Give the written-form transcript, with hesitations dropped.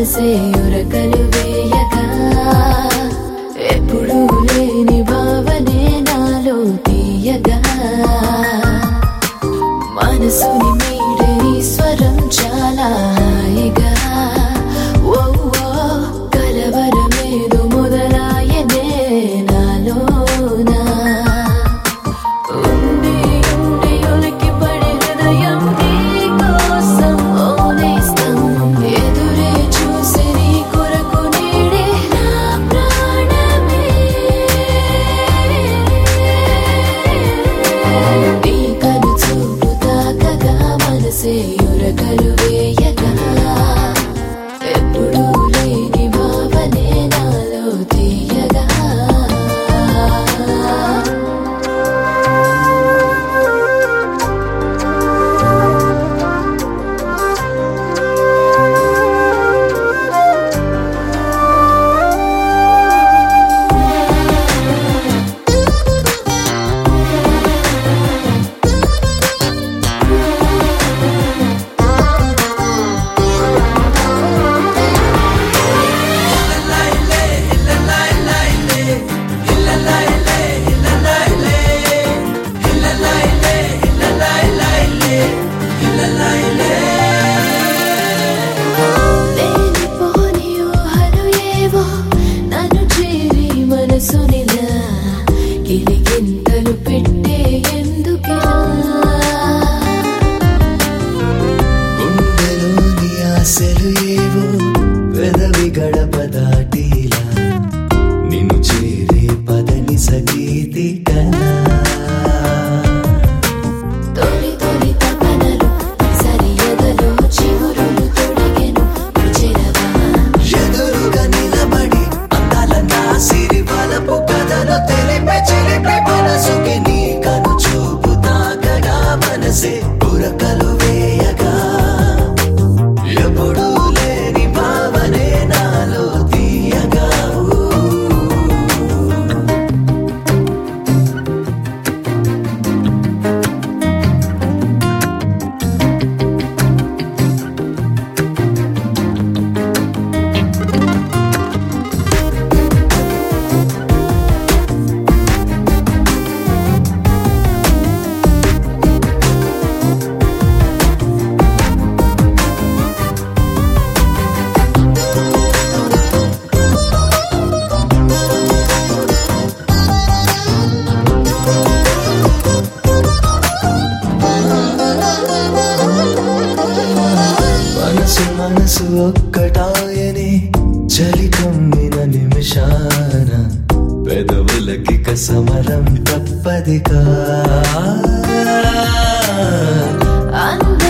మనసే ఉరకలు వేయగా ఎప్పుడూ లేని భావనే నాలో తీయగా మనసుని మీడే నీ స్వరం చాలా హాయిగా ఓ కలవరమేదో మొదలాయనే నాలోనా ఉండి ఉండి ఉలికి పడే హృదయం నీ కోసం ఓనేస్తం ఎదురే చూసి నీ కొరకు నీడే నా ప్రాణమే నీ కను చూపు తాకగా మనసే ఉరకలు వేయగా ఎప్పుడూ లేని భావనే నాలో తీయగా లేనిపోని ఊహలు ఏవో నన్ను చేరి మనసునిలా గిలిగింతలు పెట్టే ఎందుకిలా గుండెలోని ఆశలు ఏవో పెదవి గడప దాటిలా నిన్ను చేరే పదని సగీతి కలా తొలి తొలి తపనలు సరియదలో చిగురులు తొడిగెను విజయవా ఎదురుగా నిలబడి అందాల నా సిరి వలపు కథను తెలిపే చిలిపి మనసుకి నీ కను చూపు తాకగా మనసే ఉరకలు వేయగా ఎప్పుడూ లేని భావనే నాలో తీయగా మనసు మనసు ఒక్కటాయని చలి కమ్మిన నిమిషాన పెదవులకి సమరం తప్పదిగా అంద